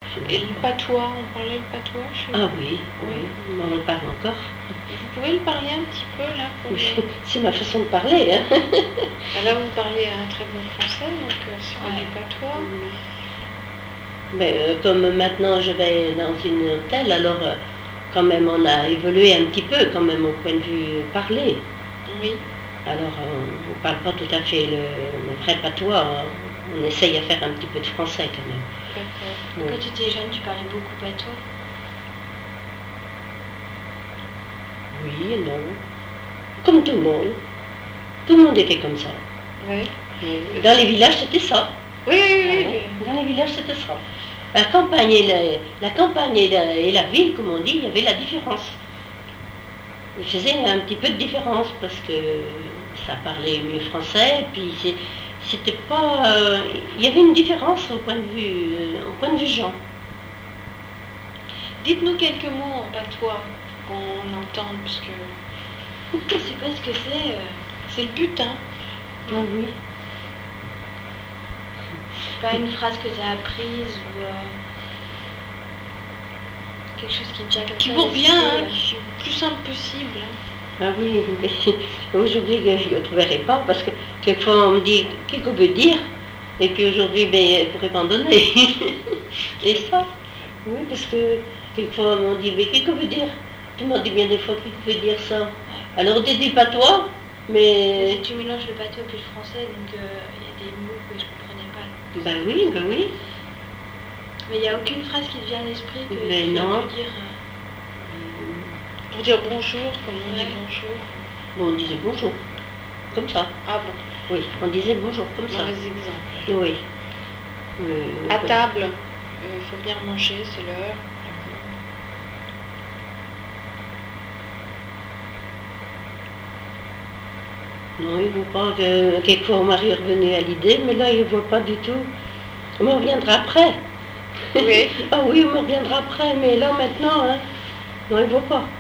Et le patois, on parlait le patois chez vous? Ah oui, oui, on en parle encore. Vous pouvez le parler un petit peu là pour Oui, c'est ma façon de parler. Hein. Là, vous parlez un très bon français, donc c'est pas du patois. Mais comme maintenant je vais dans une hôtel, alors quand même on a évolué un petit peu quand même au point de vue parler. Oui. Alors on ne parle pas tout à fait le vrai patois, on essaye à faire un petit peu de français quand même. D'accord. Oui. Quand tu étais jeune, tu parlais beaucoup patois? Oui et non. Comme tout le monde. Tout le monde était comme ça. Oui. Dans les villages, c'était ça. Oui, oui, oui. Dans les villages, c'était ça. La campagne et la ville, comme on dit, il y avait la différence. Il faisait un petit peu de différence parce que ça parlait mieux français, et puis c'était pas. Il y avait une différence au point de vue genre. Dites-nous quelques mots en patois qu'on entende, parce que Je sais pas ce que c'est. c'est le but, hein. Ah oui. Pas une phrase que tu as apprise ou quelque chose qui te vient comme Qui ça. vous à revient, l'esprit, hein, qui est le plus simple possible. Hein. Ah oui, mais aujourd'hui je ne le trouverai pas parce que quelquefois on me dit qu'est-ce qu'on veut dire et puis aujourd'hui ben, je ne pourrais pas en donner. Et ça, oui, parce que quelquefois on me dit mais qu'est-ce qu'on veut dire? Tu m'as dit bien des fois qu'est-ce qu'on veut dire ça? Alors on te dit pas toi, mais. Tu mélanges le patois et le français, donc il y a des mots que je comprenais pas. Ben oui. Mais il n'y a aucune phrase qui te vient à l'esprit que Mais tu non. peux dire. Pour dire bonjour, comme on dit Ouais. bonjour. Bon, on disait bonjour, comme ça. Ah bon, Oui, on disait bonjour comme ça. mauvais exemple. Oui. À table, il faut bien manger, c'est l'heure. Non, il ne voit pas que quelquefois mon mari est revenu à l'idée, mais là il ne voit pas du tout. On me reviendra après. Oui. Ah oui, on me reviendra après, mais là maintenant, hein, non, il ne voit pas.